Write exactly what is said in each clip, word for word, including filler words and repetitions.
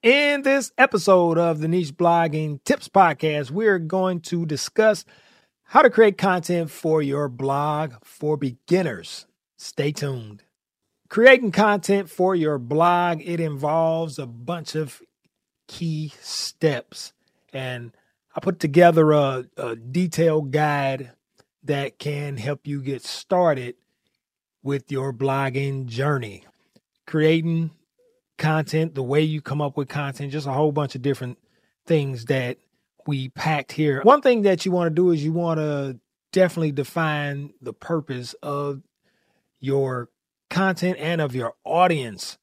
In this episode of the Niche Blogging Tips Podcast, we're going to discuss how to create content for your blog for beginners. Stay tuned. Creating content for your blog, it involves a bunch of key steps. And I put together a, a detailed guide that can help you get started with your blogging journey. Creating content, the way you come up with content, just a whole bunch of different things that we packed here. One thing that you want to do is you want to definitely define the purpose of your content and of your audience.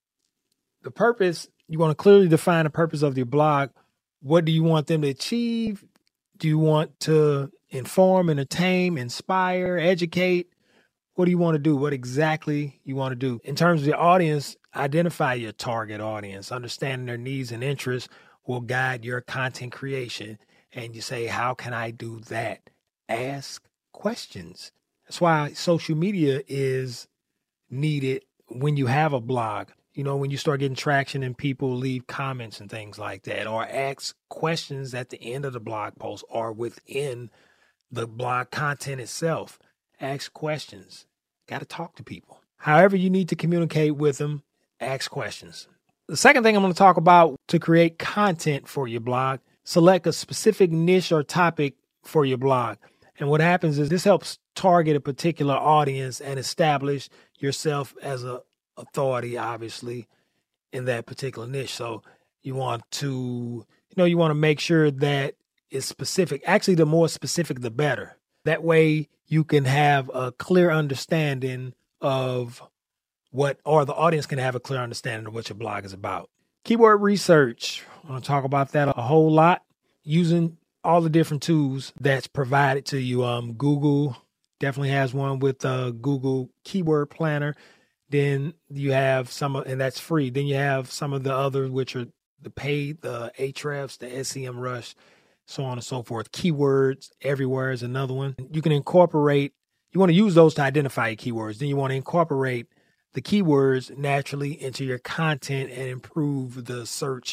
The purpose, you want to clearly define the purpose of your blog. What do you want them to achieve? Do you want to inform, entertain, inspire, educate? What do you want to do? What exactly you want to do? In terms of your audience, identify your target audience. Understanding their needs and interests will guide your content creation. And you say, how can I do that? Ask questions. That's why social media is needed when you have a blog. You know, when you start getting traction and people leave comments and things like that, or ask questions at the end of the blog post or within the blog content itself. Ask questions. Got to talk to people. However you need to communicate with them, ask questions. The second thing I'm going to talk about to create content for your blog, select a specific niche or topic for your blog. And what happens is this helps target a particular audience and establish yourself as a authority, obviously, in that particular niche. So you want to, you know, you want to make sure that it's specific. Actually, the more specific, the better. That way you can have a clear understanding of what, or the audience can have a clear understanding of what your blog is about. Keyword research. I want to talk about that a whole lot, using all the different tools that's provided to you. Um, Google definitely has one with uh, Google Keyword Planner. Then you have some, and that's free. Then you have some of the others, which are the paid, the Ahrefs, the SEMrush, so on and so forth. Keywords Everywhere is another one. You can incorporate, you want to use those to identify your keywords. Then you want to incorporate the keywords naturally into your content and improve the search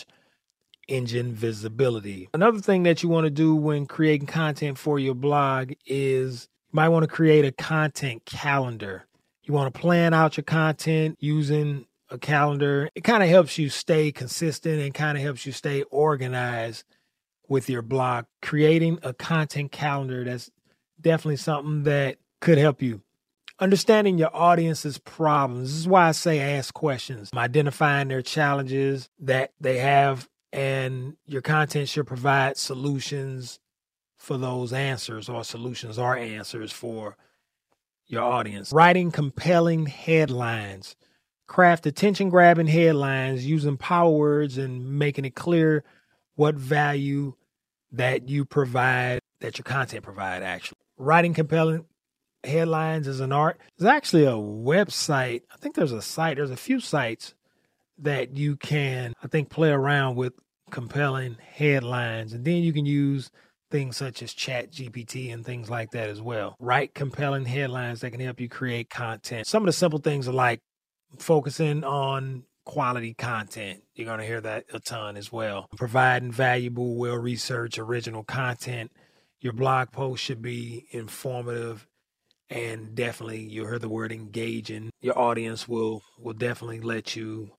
engine visibility. Another thing that you want to do when creating content for your blog is you might want to create a content calendar. You want to plan out your content using a calendar. It kind of helps you stay consistent and kind of helps you stay organized with your blog. Creating a content calendar, that's definitely something that could help you. Understanding your audience's problems. This is why I say ask questions. Identifying their challenges that they have, and your content should provide solutions for those answers, or solutions or answers for your audience. Writing compelling headlines. Craft attention-grabbing headlines using power words and making it clear what value that you provide, that your content provide, actually. Writing compelling headlines is an art. There's actually a website. I think there's a site. There's a few sites that you can, I think, play around with compelling headlines. And then you can use things such as Chat G P T and things like that as well. Write compelling headlines that can help you create content. Some of the simple things are like focusing on quality content. You're going to hear that a ton as well. Providing valuable, well-researched, original content. Your blog post should be informative, and definitely, you heard the word engaging. Your audience will will definitely let you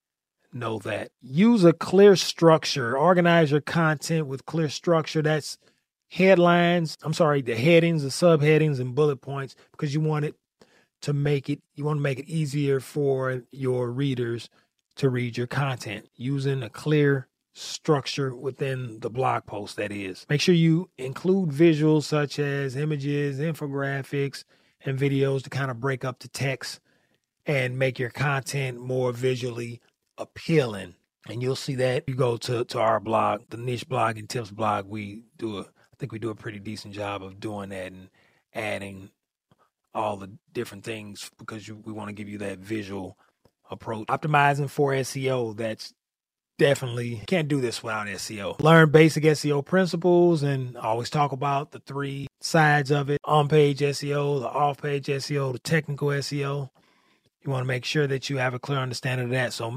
know that. Use a clear structure. Organize your content with clear structure. That's headlines. I'm sorry, the headings, the subheadings, and bullet points, because you want it to make it, you want to make it easier for your readers to read your content. Using a clear structure within the blog post, that is. Make sure you include visuals such as images, infographics, and videos to kind of break up the text and make your content more visually appealing. And you'll see that you go to, to our blog, the Niche Blogging Tips blog. We do a, I think we do a pretty decent job of doing that and adding all the different things, because you, we want to give you that visual approach. Optimizing for S E O. That's definitely, can't do this without S E O. Learn basic S E O principles, and always talk about the three sides of it: on-page S E O, the off-page S E O, the technical S E O. You want to make sure that you have a clear understanding of that. So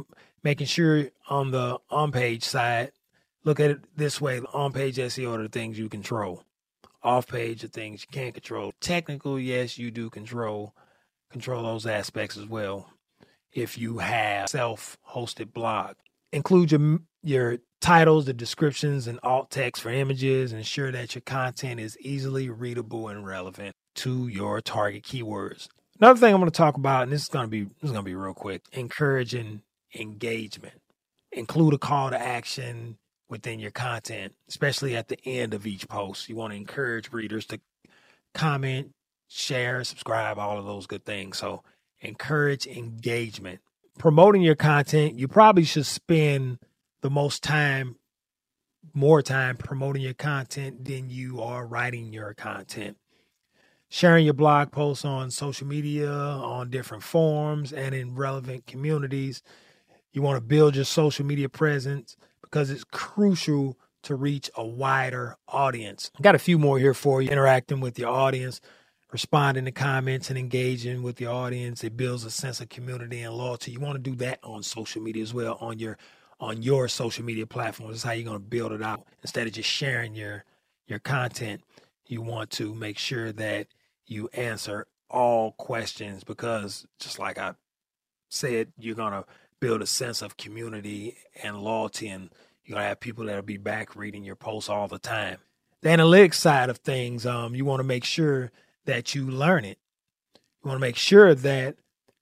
making sure on the on-page side, look at it this way, on-page S E O are the things you control. Off-page are things you can't control. Technical, yes, you do control control those aspects as well. If you have self-hosted blog, include your your titles, the descriptions, and alt text for images. Ensure that your content is easily readable and relevant to your target keywords. Another thing I'm going to talk about, and this is going to be this is going to be real quick, encouraging engagement. Include a call to action within your content, especially at the end of each post. You want to encourage readers to comment, share, subscribe, all of those good things. So encourage engagement. Promoting your content, you probably should spend the most time, more time promoting your content than you are writing your content. Sharing your blog posts on social media, on different forums, and in relevant communities. You want to build your social media presence because it's crucial to reach a wider audience. I got a few more here for you. Interacting with your audience, responding to comments, and engaging with your audience. It builds a sense of community and loyalty. You want to do that on social media as well, on your on your social media platforms. That's how you're going to build it out. Instead of just sharing your your content, you want to make sure that you answer all questions because, just like I said, you're going to build a sense of community and loyalty, and you're going to have people that'll be back reading your posts all the time. The analytics side of things, um, you want to make sure that you learn it. You want to make sure that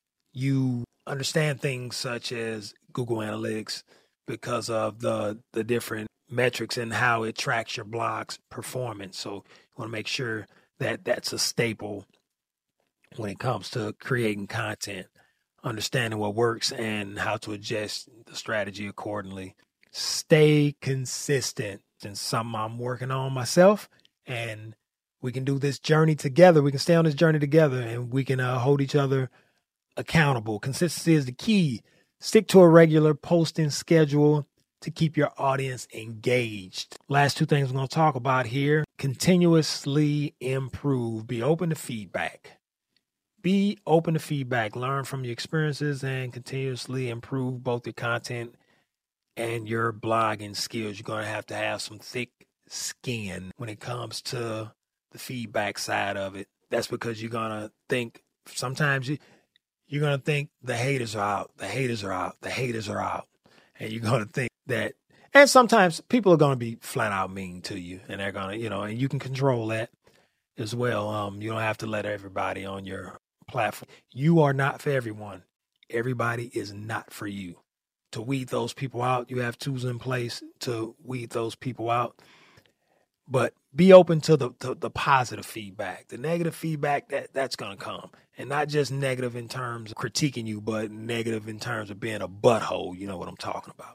you understand things such as Google Analytics because of the the different metrics and how it tracks your blog's performance. So you want to make sure that that's a staple when it comes to creating content. Understanding what works and how to adjust the strategy accordingly. Stay consistent. It's something I'm working on myself, and we can do this journey together. We can stay on this journey together, and we can uh, hold each other accountable. Consistency is the key. Stick to a regular posting schedule to keep your audience engaged. Last two things we're going to talk about here. Continuously improve. Be open to feedback. Be open to feedback, learn from your experiences, and continuously improve both your content and your blogging skills. You're going to have to have some thick skin when it comes to the feedback side of it. That's because you're going to think, sometimes you, you're going to think the haters are out, the haters are out, the haters are out. And you're going to think that, and sometimes people are going to be flat out mean to you, and they're going to, you know, and you can control that as well. Um, you don't have to let everybody on your platform. You are not for everyone. Everybody is not for you. To weed those people out, you have tools in place to weed those people out. But be open to the to the positive feedback. The negative feedback, that that's going to come. And not just negative in terms of critiquing you, but negative in terms of being a butthole. You know what I'm talking about.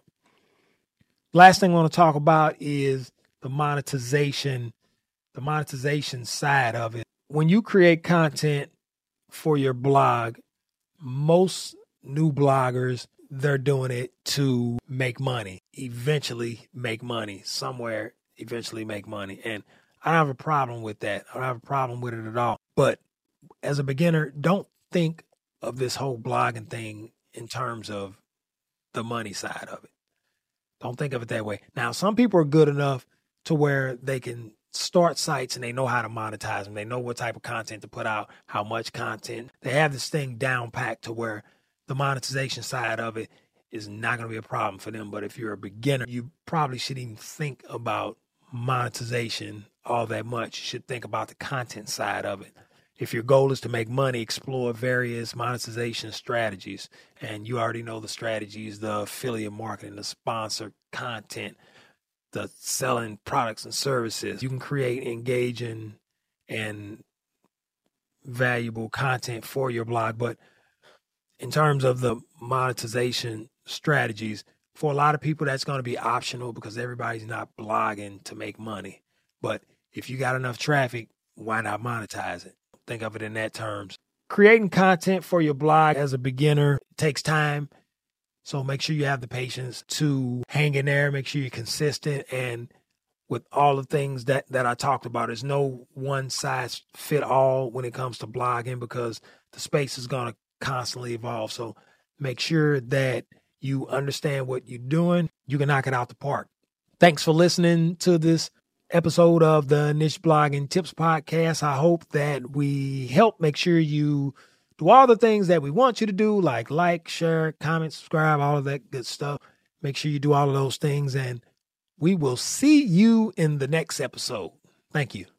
Last thing I want to talk about is the monetization, the monetization side of it. When you create content for your blog, most new bloggers, they're doing it to make money, eventually make money somewhere, eventually make money. And I don't have a problem with that. I don't have a problem with it at all. But as a beginner, don't think of this whole blogging thing in terms of the money side of it. Don't think of it that way. Now, some people are good enough to where they can start sites and they know how to monetize them. They know what type of content to put out, how much content. They have this thing down packed to where the monetization side of it is not going to be a problem for them. But if you're a beginner, you probably shouldn't even think about monetization all that much. You should think about the content side of it. If your goal is to make money, explore various monetization strategies. And you already know the strategies: the affiliate marketing, the sponsored content, the selling products and services. You can create engaging and valuable content for your blog. But in terms of the monetization strategies, for a lot of people, that's going to be optional because everybody's not blogging to make money. But if you got enough traffic, why not monetize it? Think of it in that terms. Creating content for your blog as a beginner takes time. So make sure you have the patience to hang in there. Make sure you're consistent. And with all the things that, that I talked about, there's no one size fit all when it comes to blogging because the space is going to constantly evolve. So make sure that you understand what you're doing, you can knock it out the park. Thanks for listening to this episode of the Niche Blogging Tips Podcast. I hope that we help make sure you do all the things that we want you to do, like like, share, comment, subscribe, all of that good stuff. Make sure you do all of those things, and we will see you in the next episode. Thank you.